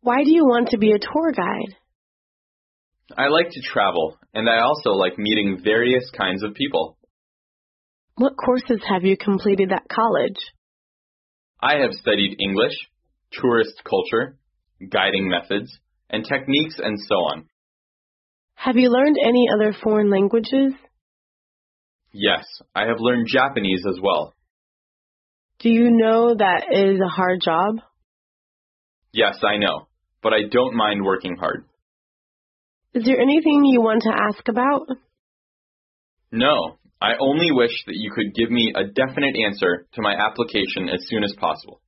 Why do you want to be a tour guide? I like to travel, and I also like meeting various kinds of people. What courses have you completed at college? I have studied English, tourist culture, guiding methods, and techniques and so on. Have you learned any other foreign languages? Yes, I have learned Japanese as well. Do you know that it is a hard job? Yes, I know, but I don't mind working hard. Is there anything you want to ask about? No, I only wish that you could give me a definite answer to my application as soon as possible.